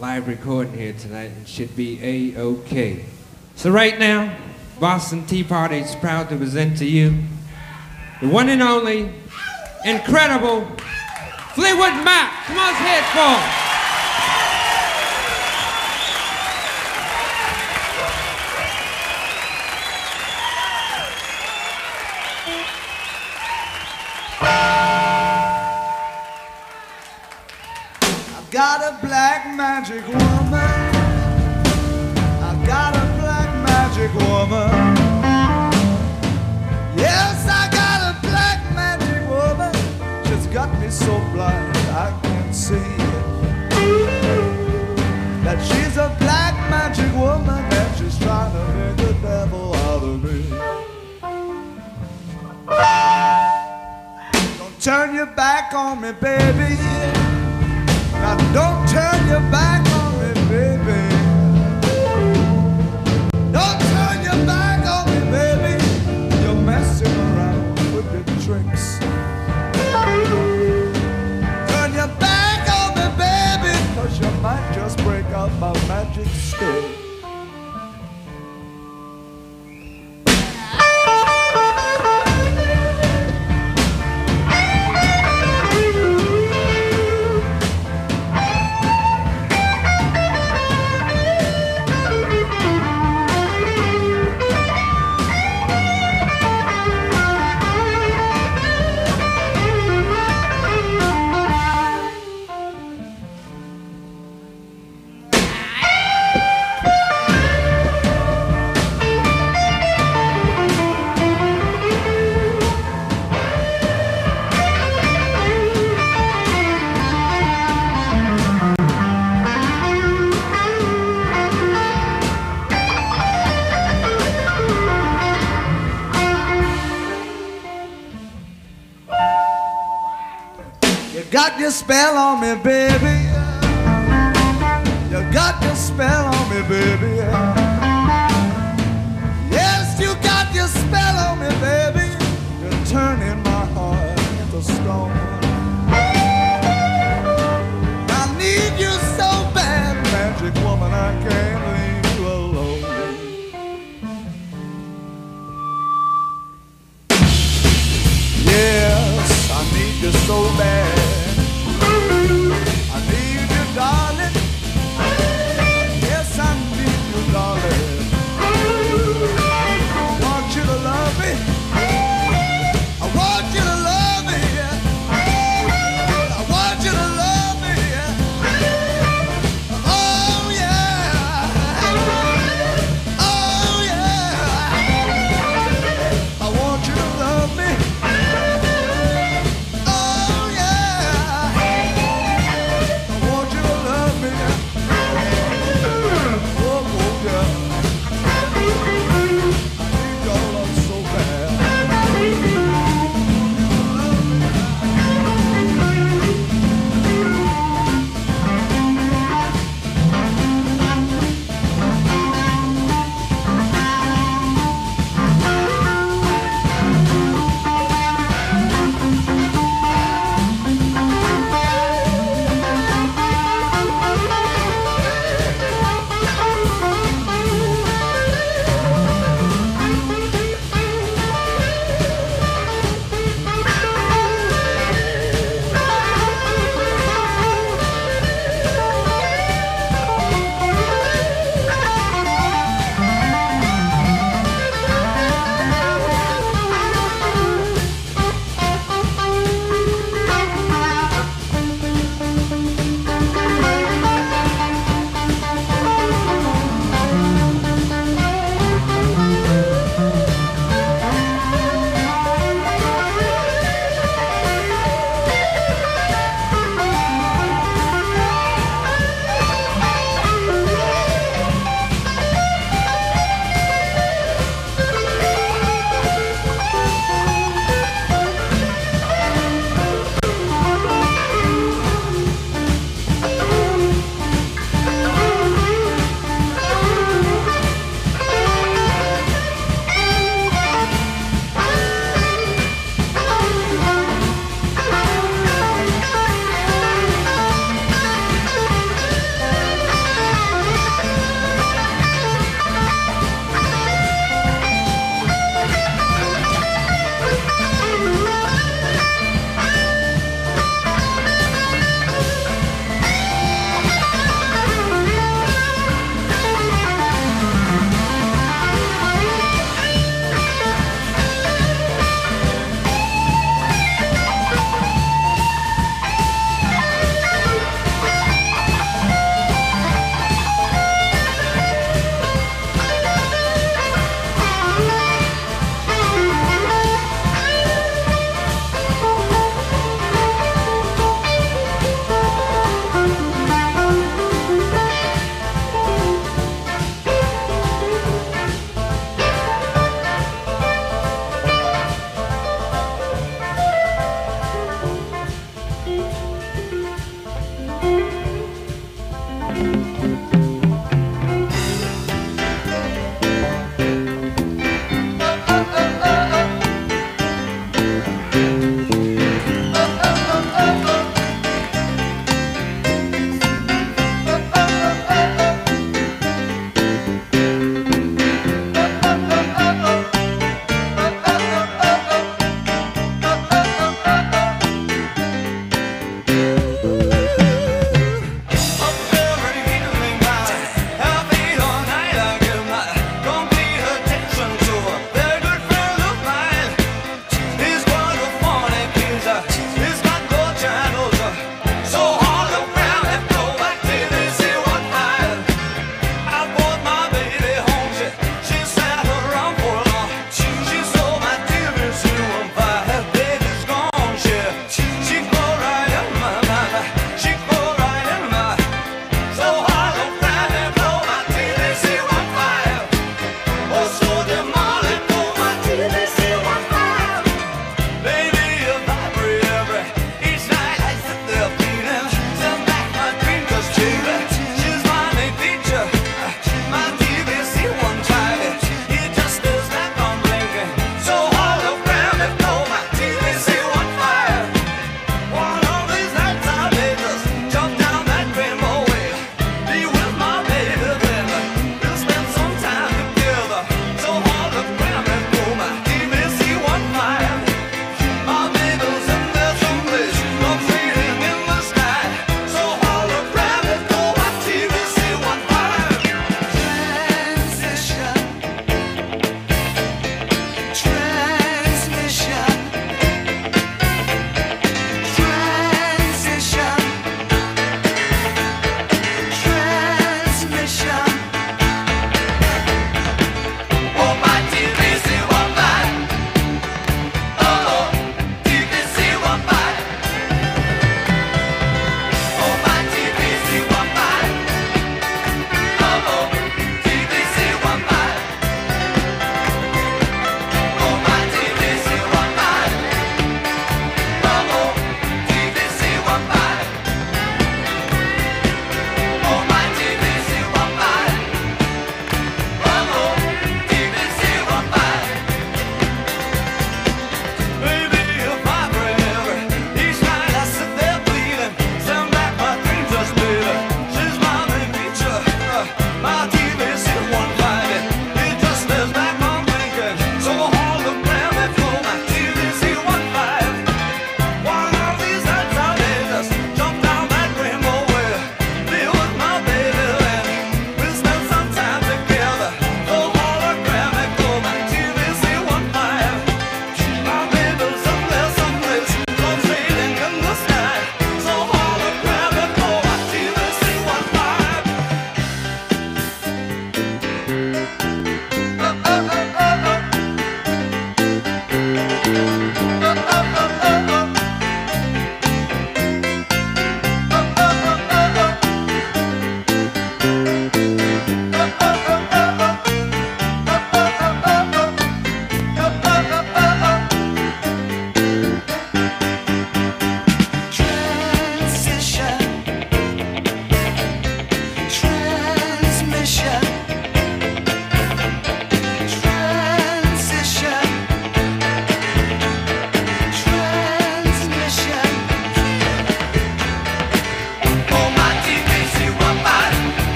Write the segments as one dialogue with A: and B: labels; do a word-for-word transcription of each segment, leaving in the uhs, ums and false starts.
A: live recording here tonight and should be A-OK. So right now, Boston Tea Party is proud to present to you the one and only, incredible Fleetwood Mac. Come on, say it for him.
B: Got a black magic woman. I got a black magic woman. Yes, I got a black magic woman. She's got me so blind I can't see that she's a black magic woman and she's trying to make the devil out of me. Don't turn your back on me, baby. Now don't turn your back on me, baby. Don't turn your back on me, baby. You're messing around with your tricks. Turn your back on me, baby, 'cause you might just break out my magic stick. Got your spell on me, baby. You got your spell on me, baby. Yes, you got your spell on me, baby. You're turning my heart into stone. I need you so bad, magic woman, I can't leave you alone. Yes, I need you so bad. Darling, yes, I need you, darling. I want you to love me. I want you to love me. I want you to love me. Oh, yeah.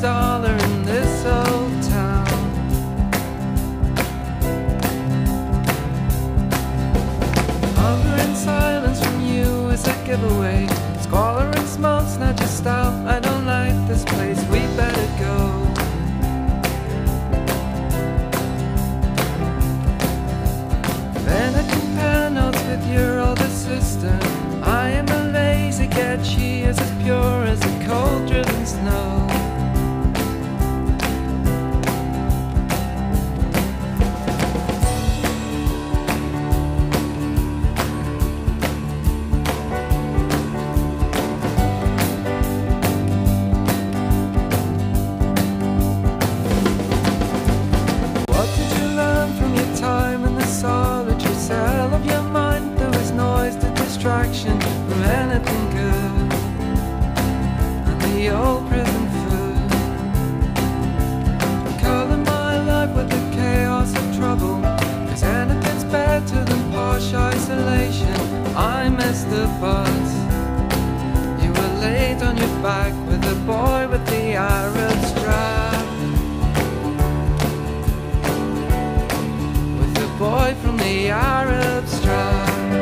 C: dollar in this old town. Hunger and silence from you is a giveaway. Squalor and smoke's not your style. I don't like this place, we better go. Then I compare notes with your older sister. I am a lazy cat, she is as pure as a cold-driven snow. Distraction from anything good, and the old prison food. Color my life with the chaos of trouble, cause anything's better than posh isolation. I missed the bus. You were laid on your back with the boy with the Arab strap, with the boy from the Arab strap.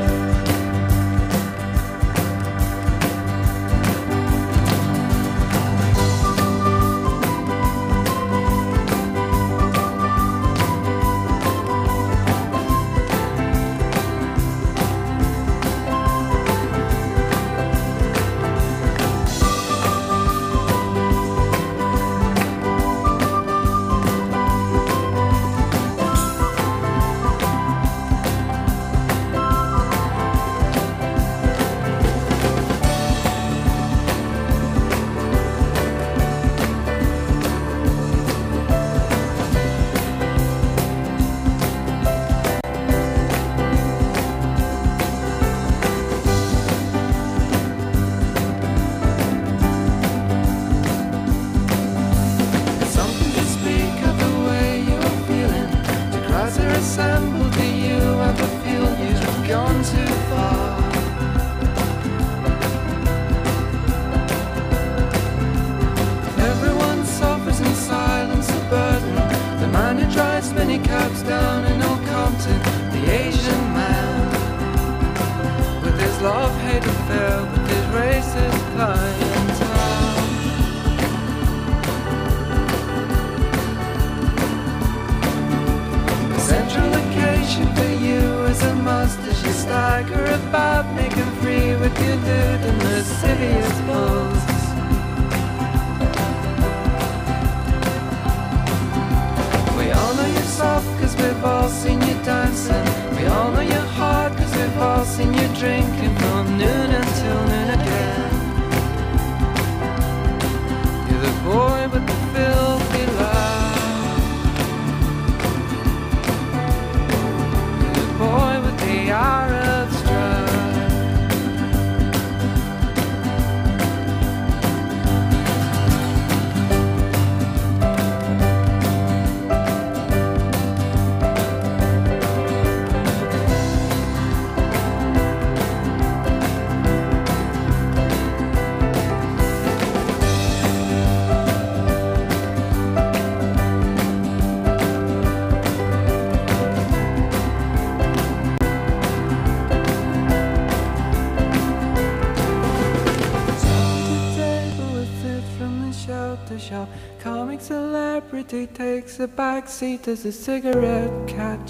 C: Takes a back seat as the cigarette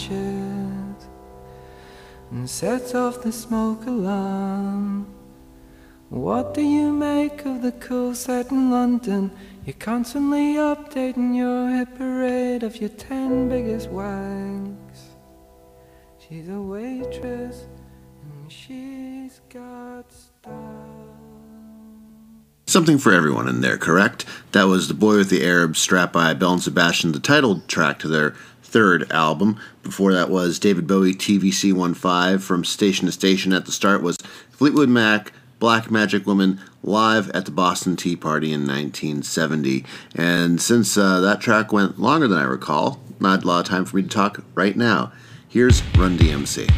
C: catches and sets off the smoke alarm. What do you make of the cool set in London? You're constantly updating your hit parade of your ten biggest wanks. She's a waitress and she's got style.
D: Something for everyone in there, correct? That was The Boy with the Arab Strap by Belle and Sebastian, the title track to their third album. Before that was David Bowie, T V C fifteen from Station to Station. At the start was Fleetwood Mac, Black Magic Woman, live at the Boston Tea Party in nineteen seventy. And since uh, that track went longer than I recall, not a lot of time for me to talk right now. Here's Run D M C.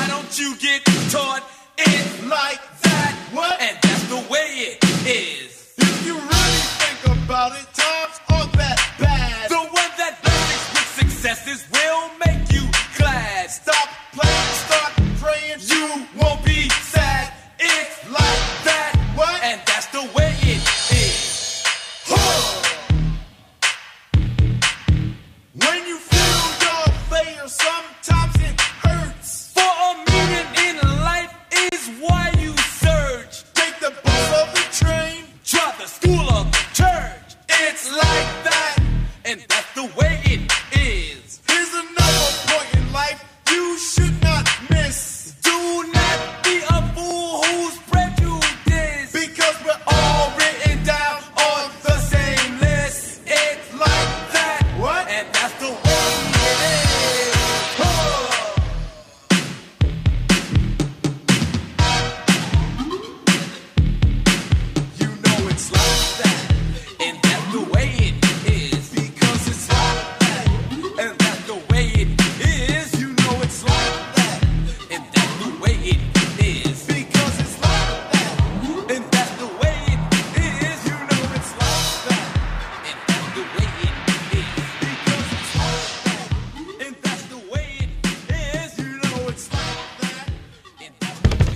E: don't you get taught it like that? What? And that's the way it is. If you really think about it, times aren't that bad. The one that brings with successes will make you glad. Stop playing, start praying, you won't be sad. It's like that. What? And that's the way it is. Huh. When you feel your failure, sometimes it hurts. For a meaning in life is why you search. Take the bus or the train, try the school or the church. It's like that, and that's the way it is. Here's another point in life you should not miss. Do not be a fool who's prejudiced, because we're all written down on the same list. It's like that. What? And that's the way it is. Oh. You know it's like that, and that's the way it is. Because it's like that, and that's the way it is. You know it's like that, and that's the way it is. Because it's like that, and that's the way it is. You know it's like that, and that's the way it is. Because it's like that, and that's the way it is. You know it's like that, and that's the way it is.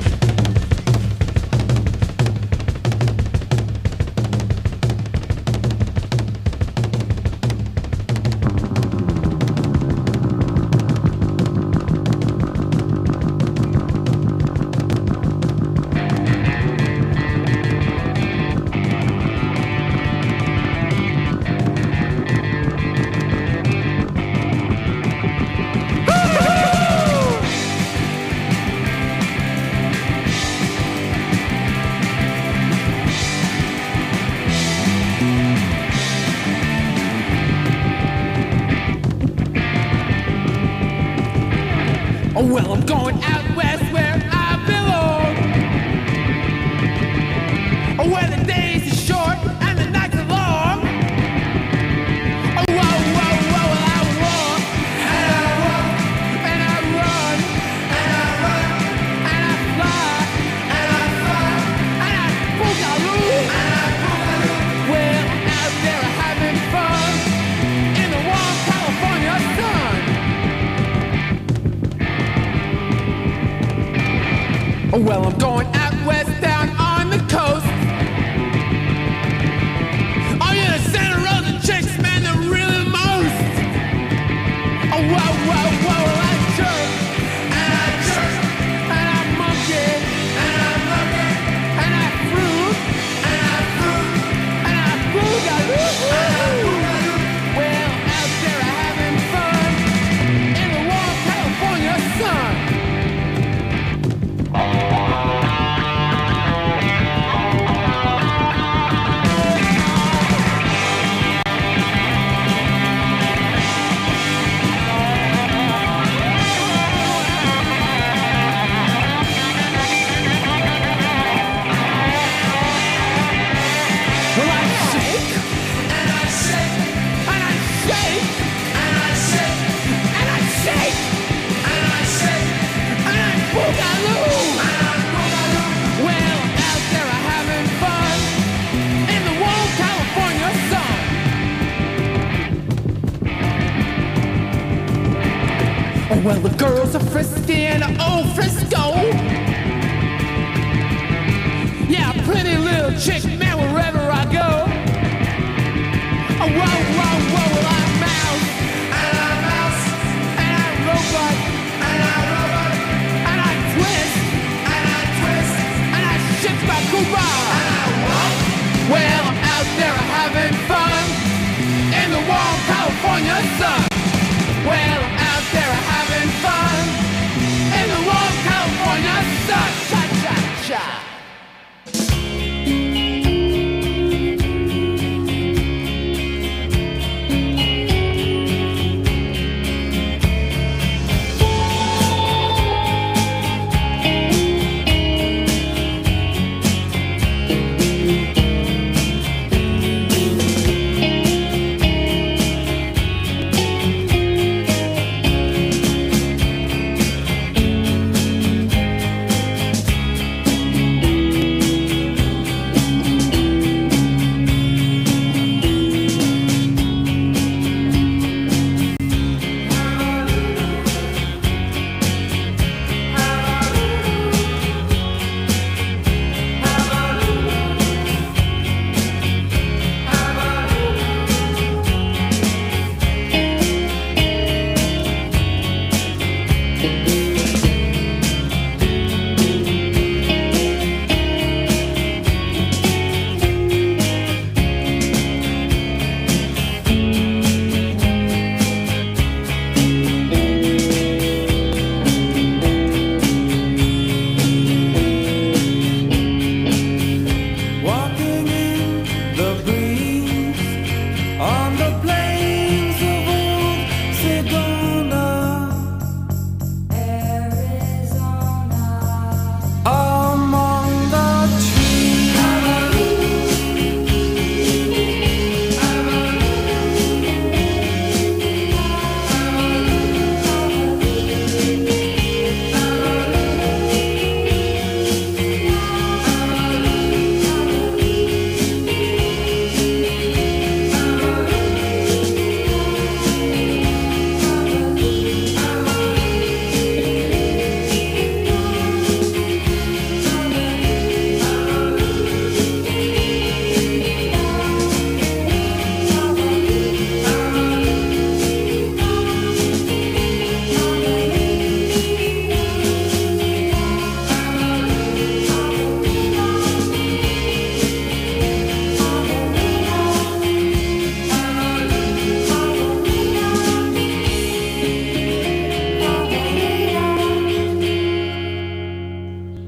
C: Oh, well, I'm going out west where I belong. Oh, where the days are short and the nights are long. Oh, whoa, whoa, whoa, well, I walk and I walk and I run and I run and I fly and I fly and I boogaloo and I boogaloo. Well, I'm out there having fun in the warm California sun. Oh, well, I'm going out west down on the coast. Oh, yeah, the Santa Rosa chicks, man, they're really the most. Oh, whoa, whoa, whoa, well, I jerk, and I jerk, and I monkey, and I monkey, and I fruit, and I fruit, and I boogaloo. Well, out there having fun in the warm California sun. Well, I shake, and I shake, and I shake, and I shake, and I shake, and I shake, and I boogaloo, and I boogaloo. Well, out there having fun in the warm California sun. Oh, well, the girls are frisky in old Frisco. Yeah, pretty little chick, man, wherever I go. Oh, whoa, whoa, whoa, well, I mouse, and I mouse, and I robot, and I robot, and I twist, and I twist, and I shake my gooba, and I walk. Well, I'm out there having fun in the warm California sun. Well, I'm out there having fun in the warm California sun. Cha, cha, cha.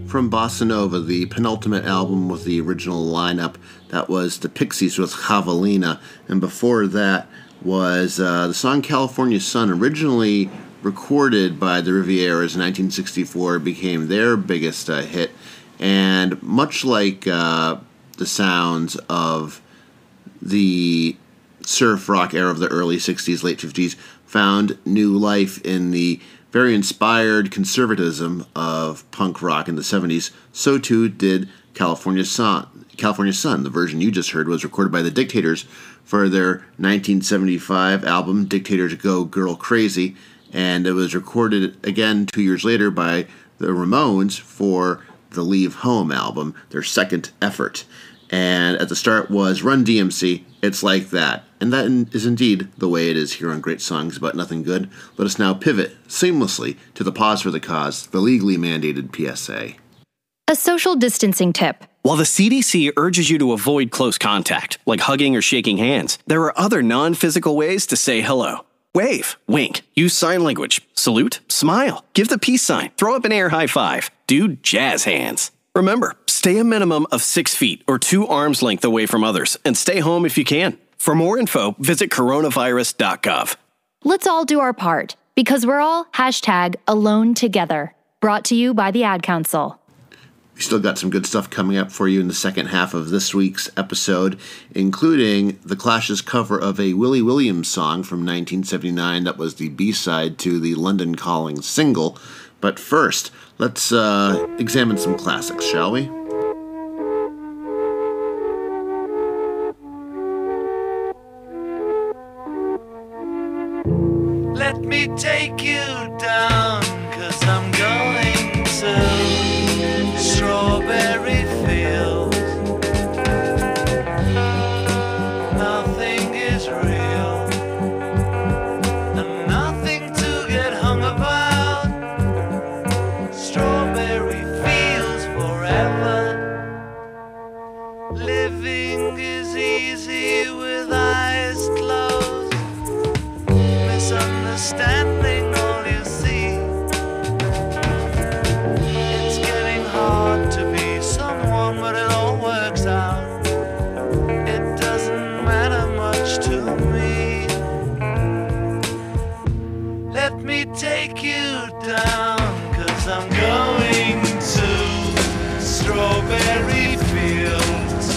D: from Bossa Nova, the penultimate album with the original lineup. That was the Pixies with Javelina, and before that was uh, the song California Sun, originally recorded by the Rivieras in nineteen sixty-four, became their biggest uh, hit, and much like uh, the sounds of the surf rock era of the early sixties, late fifties, found new life in the very inspired conservatism of punk rock in the seventies. So too did California Sun. California Sun, the version you just heard, was recorded by the Dictators for their nineteen seventy-five album Dictators Go Girl Crazy, and it was recorded again two years later by the Ramones for the Leave Home album, their second effort. And at the start was Run D M C, It's Like That. And that is indeed the way it is here on Great Songs About Nothing Good. Let us now pivot seamlessly to the Pause for the Cause, the legally mandated P S A.
F: A social distancing tip.
G: While the C D C urges you to avoid close contact, like hugging or shaking hands, there are other non-physical ways to say hello. Wave, wink, use sign language, salute, smile, give the peace sign, throw up an air high five, do jazz hands. Remember, stay a minimum of six feet or two arms length away from others, and stay home if you can. For more info, visit coronavirus dot gov.
F: Let's all do our part, because we're all hashtag alone together. Brought to you by the Ad Council.
D: We still got some good stuff coming up for you in the second half of this week's episode, including The Clash's cover of a Willie Williams song from nineteen seventy-nine that was the B-side to the London Calling single. But first, let's uh, examine some classics, shall we?
E: Let me take you down, 'cause I'm going to Strawberry Fields. Nothing is real, and nothing to get hung about. Strawberry Fields forever. Living is easy with eyes closed. Misunderstanding all you see. It's getting hard to be someone, but it all works out. It doesn't matter much to me. Let me take you down, 'cause I'm going to Strawberry Fields.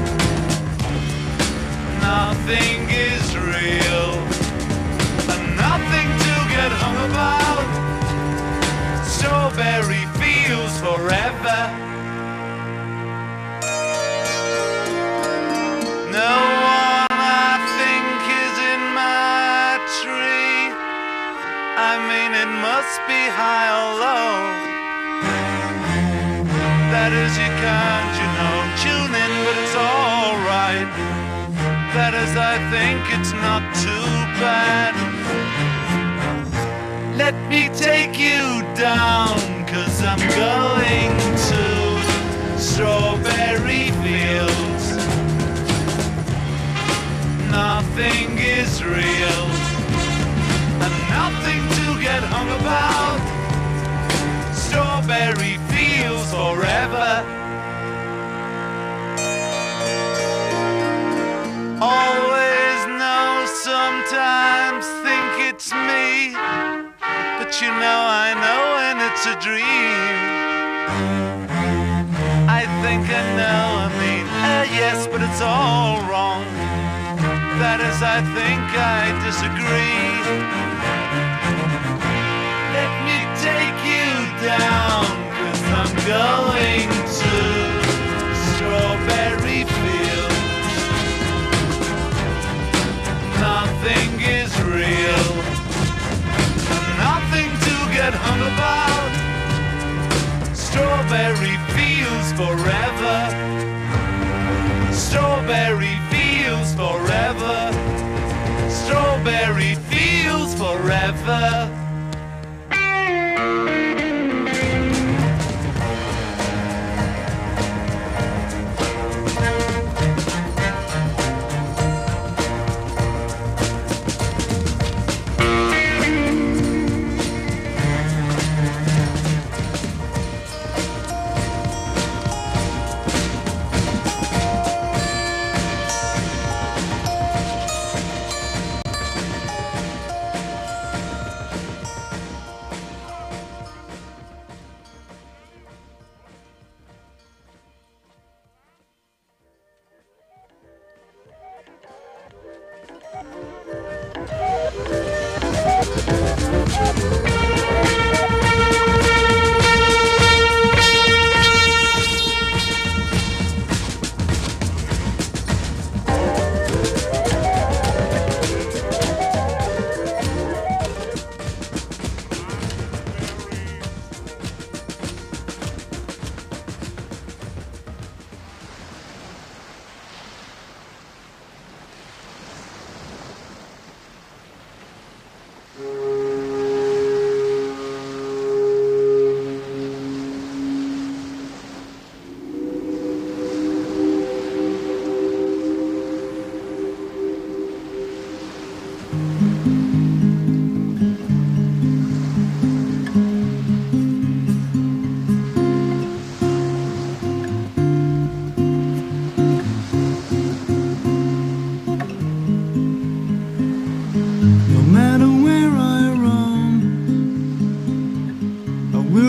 E: Nothing is real, and nothing to get hung about. Strawberry Fields forever. No one I think is in my tree. I mean, it must be high or low. That is, you can't, you know, tune in, but it's alright. That is, I think it's not too bad. Let me take you down, 'cause I'm going to Strawberry Fields. Nothing is real, and nothing to get hung about. Strawberry Fields forever. Always know, sometimes think it's me, but you know I know when it's a dream. I think I know, I mean, uh, yes, but it's all wrong. That is, I think I disagree. Let me take you down, 'cause I'm going to Strawberry Fields. Nothing is real, nothing to get hung about. Strawberry Fields forever. Strawberry Fields forever. Strawberry Fields forever.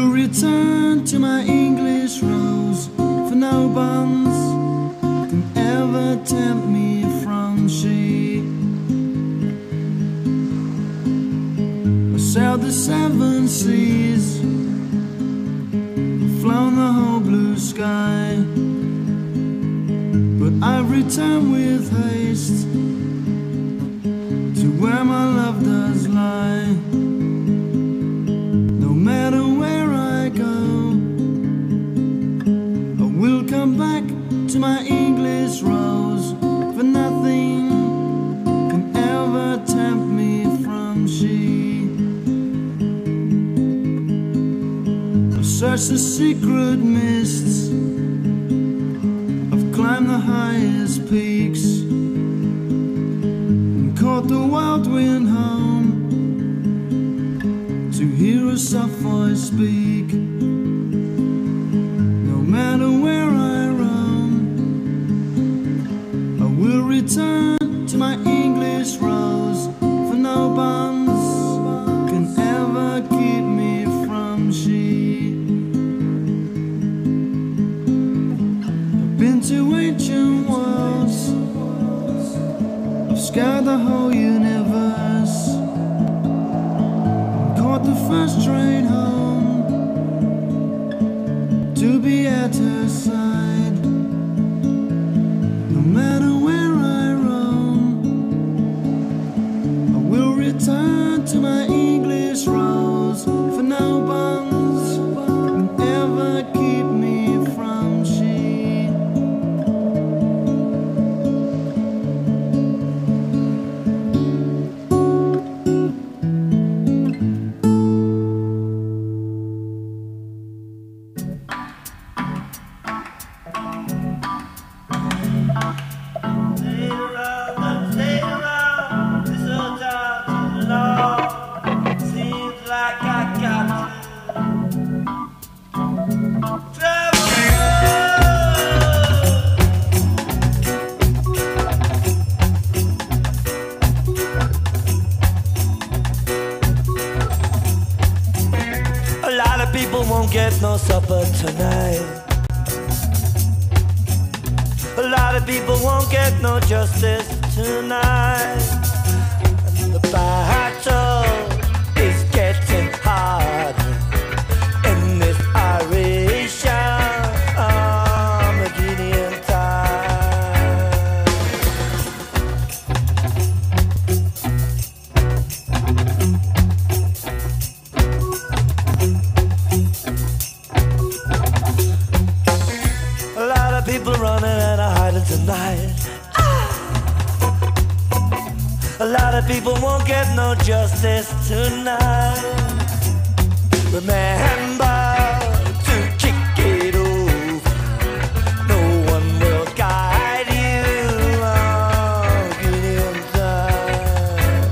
B: will return to my English rose, for no bonds can ever tempt me from she. I sailed the seven seas, flown the whole blue sky, but I've returned with haste to where my love does lie. No matter where I go, I will come back to my English rose, for nothing can ever tempt me from she. I've searched the secret mists, I've climbed the highest peaks, and caught the wild wind home to hear a soft voice speak. No matter where I roam, I will return to my English rose, for no bonds can ever keep me from she. I've been to ancient worlds, I've scoured the whole universe, caught the first train home to be at her side. No matter where I roam, I will return to my English rose, for no bonds can ever keep me from she.
H: A lot of people won't get no supper tonight. A lot of people won't get no justice tonight. And the battle is getting harder in this Irish Armageddon time. A lot of people running and hiding tonight. A lot of people won't get no justice tonight. Remember to kick it over. No one will guide you on Gideon time.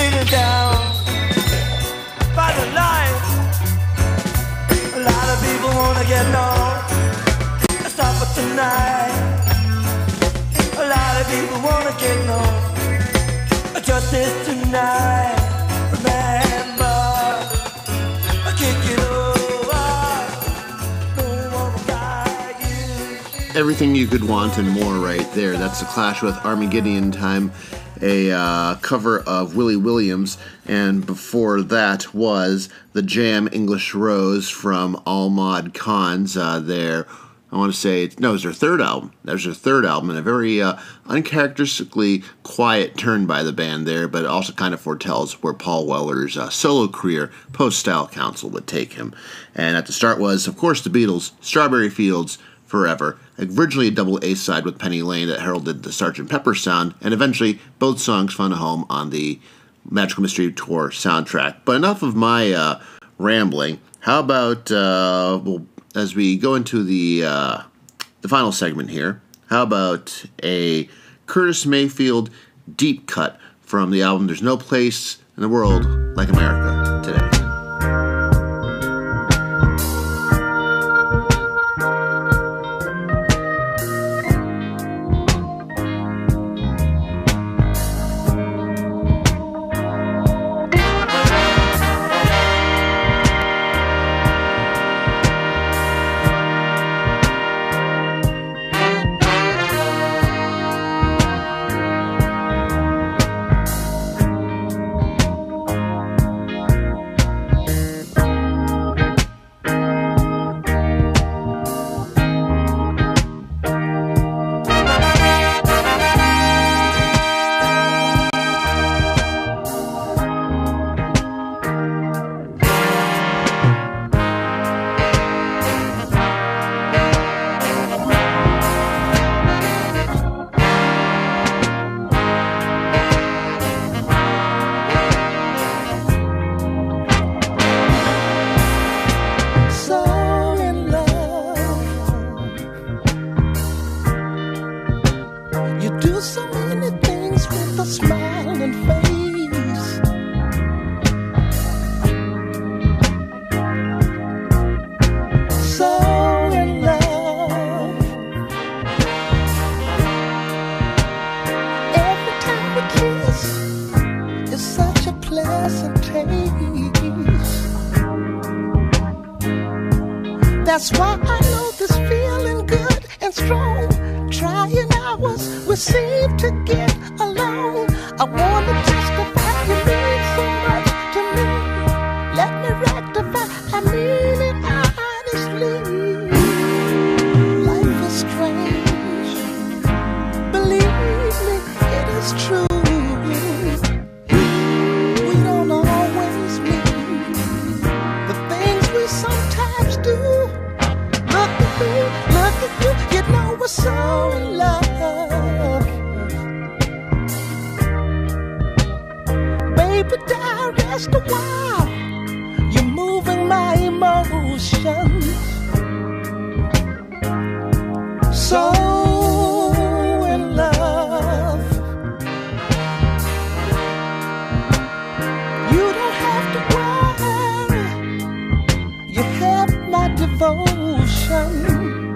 H: beaten down by the light. A lot of people wanna get low. Stop it tonight. A lot of people wanna get no justice tonight. Remember, I kick it over. No one will guide you.
D: Everything you could want and more right there. That's the Clash with Armageddon Time, a uh, cover of Willie Williams, and before that was the Jam English Rose from Almod Khan's uh, their, I want to say, no, it's their third album. There's their third album, and a very uh, uncharacteristically quiet turn by the band there, but it also kind of foretells where Paul Weller's uh, solo career, post-Style Council, would take him. And at the start was, of course, the Beatles' Strawberry Fields Forever, originally a double A-side with Penny Lane that heralded the Sergeant Pepper sound, and eventually both songs found a home on the Magical Mystery Tour soundtrack. But enough of my uh, rambling. How about, uh, well, as we go into the uh, the final segment here, how about a Curtis Mayfield deep cut from the album There's No Place in the World Like America Today.
I: That's why I know this feeling good and strong. Trying hours we seem to get along. I wanna testify you mean so much to me. Let me rectify, I mean it honestly. Life is strange. Believe me, it is true. We don't always mean the things we sometimes do. Look at me, look at you, you know we're so in love. Baby, die, rest a while. You're moving my emotions. So in love. You don't have to worry. You have my devotion.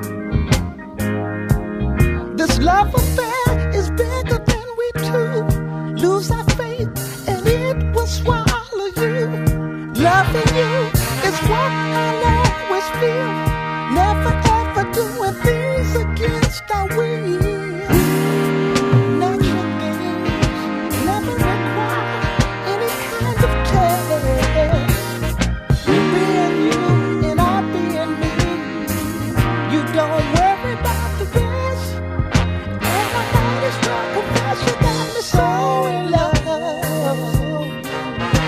I: This love affair is bigger than we two. Lose our faith and it will swallow you. Loving you is what I'll always feel. Never ever doing things against our will. Natural things never require any kind of test. Being you and I being me. You don't worry about the rest. And my heart is strong, confess you got me so in love.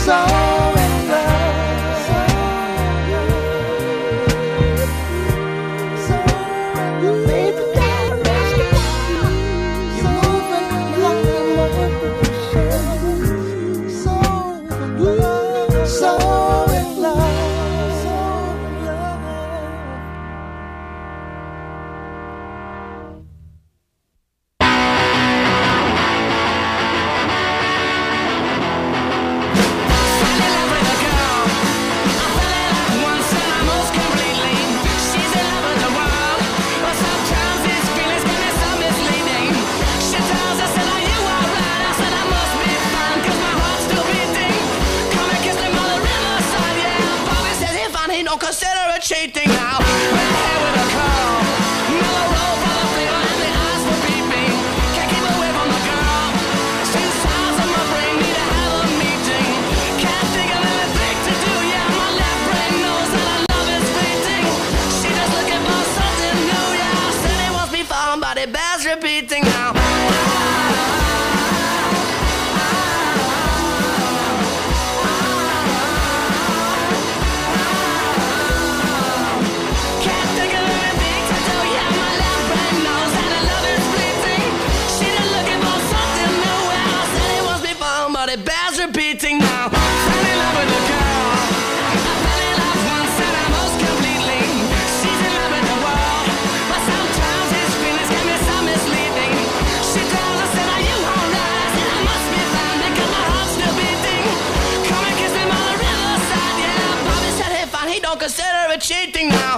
I: so in love, so you baby got a rest of you're moving like a motion, so so in love, so in love.
H: Don't consider it cheating now. Red hair with a curl, mellow roll full of flavor, and the eyes were beeping. Can't keep away from the girl. She's size of my brain, need to have a meeting. Can't think of anything to do. Yeah, my left brain knows that our love is fleeting. She just looking for something new. Yeah, said it wants me found, but it bears repeating now. It bears repeating now. Fell in love with a girl. I fell in love once and I most completely. She's in love with the world, but sometimes his feelings can be so misleading. She tells us that are you alright? And I must be fine because my heart's still beating. Come and kiss me on the riverside. Yeah, Bobby said hey fine, he don't consider it cheating now.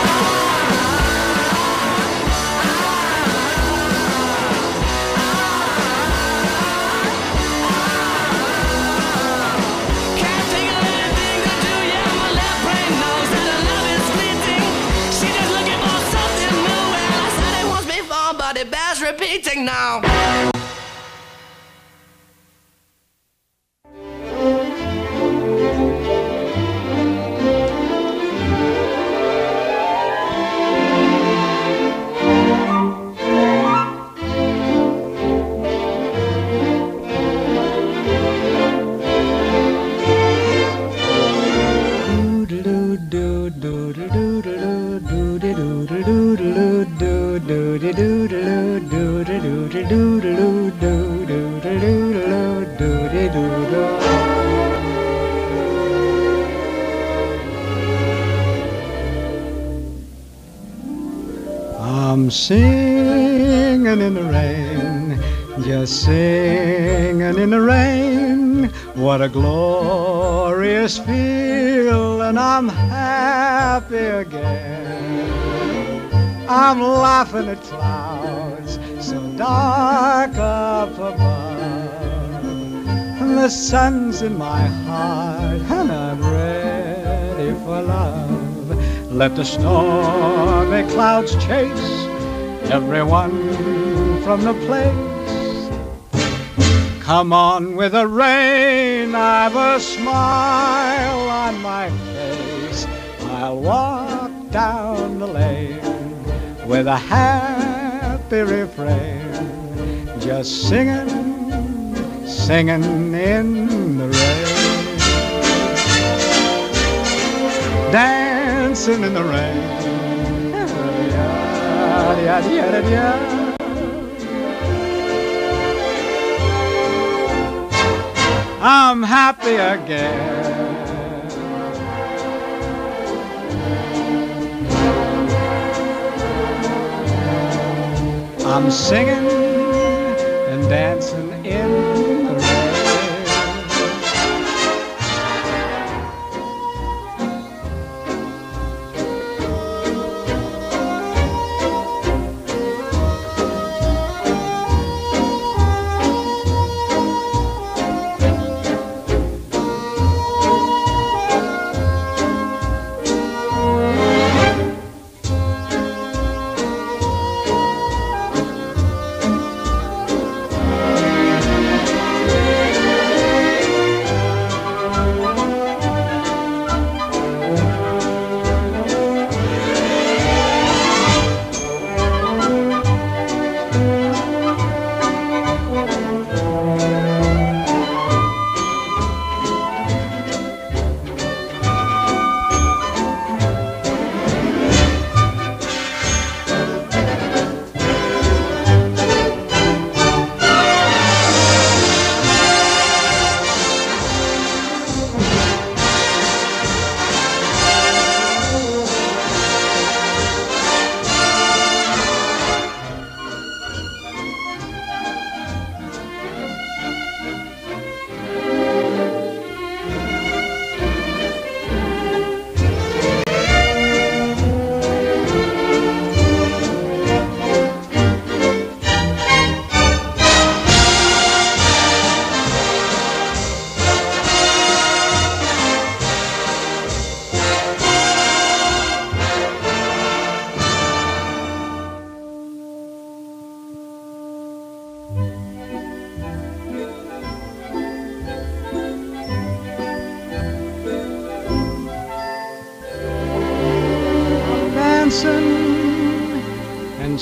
H: It bears repeating now.
J: I'm singing in the rain, just singing in the rain. What a glorious feeling, I'm happy again. I'm laughing at clouds so dark up above, and the sun's in my heart and I'm ready for love. Let the stormy clouds chase everyone from the place. Come on with the rain, I've a smile on my face. I'll walk down the lane with a happy refrain, just singing, singing in the rain. Dancing in the rain. I'm happy again. I'm singing and dancing in the rain.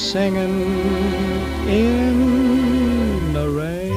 J: singing in the rain.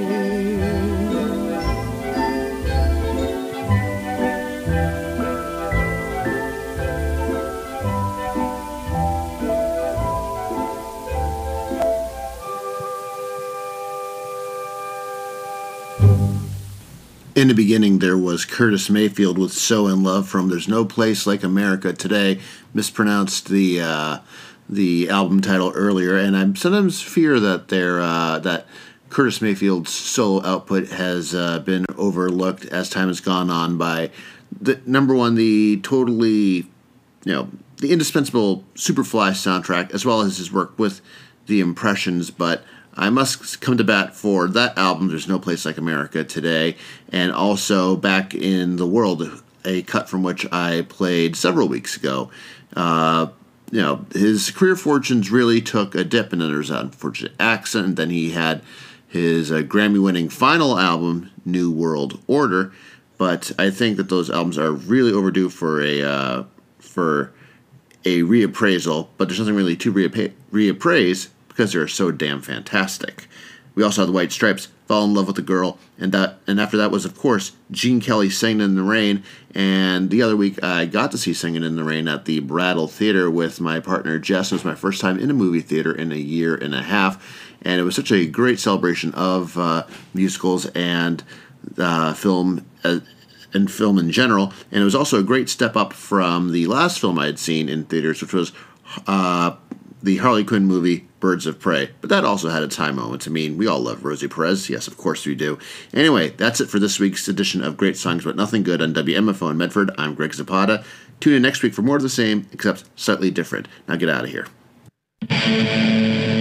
D: In the beginning, there was Curtis Mayfield with So In Love from There's No Place Like America Today. Mispronounced the uh, the album title earlier, and I sometimes fear that there uh, that Curtis Mayfield's solo output has uh, been overlooked as time has gone on by, the number one, the totally, you know, the indispensable Superfly soundtrack, as well as his work with the Impressions, but I must come to bat for that album, There's No Place Like America Today, and also Back in the World, a cut from which I played several weeks ago. Uh, you know, his career fortunes really took a dip, and then there was an unfortunate accident, and then he had his uh, Grammy-winning final album, New World Order, but I think that those albums are really overdue for a uh, for a reappraisal, but there's nothing really to reappa- reappraise, because they're so damn fantastic. We also had the White Stripes, Fall in Love with a Girl, and that, and after that was, of course, Gene Kelly Singing in the Rain, and the other week I got to see Singing in the Rain at the Brattle Theater with my partner Jess. It was my first time in a movie theater in a year and a half, and it was such a great celebration of uh, musicals and uh, film uh, and film in general, and it was also a great step up from the last film I had seen in theaters, which was uh, the Harley Quinn movie, Birds of Prey. But that also had its high moments. I mean, we all love Rosie Perez. Yes, of course we do. Anyway, that's it for this week's edition of Great Songs But Nothing Good on W M F O in Medford. I'm Greg Zapata. Tune in next week for more of the same, except slightly different. Now get out of here.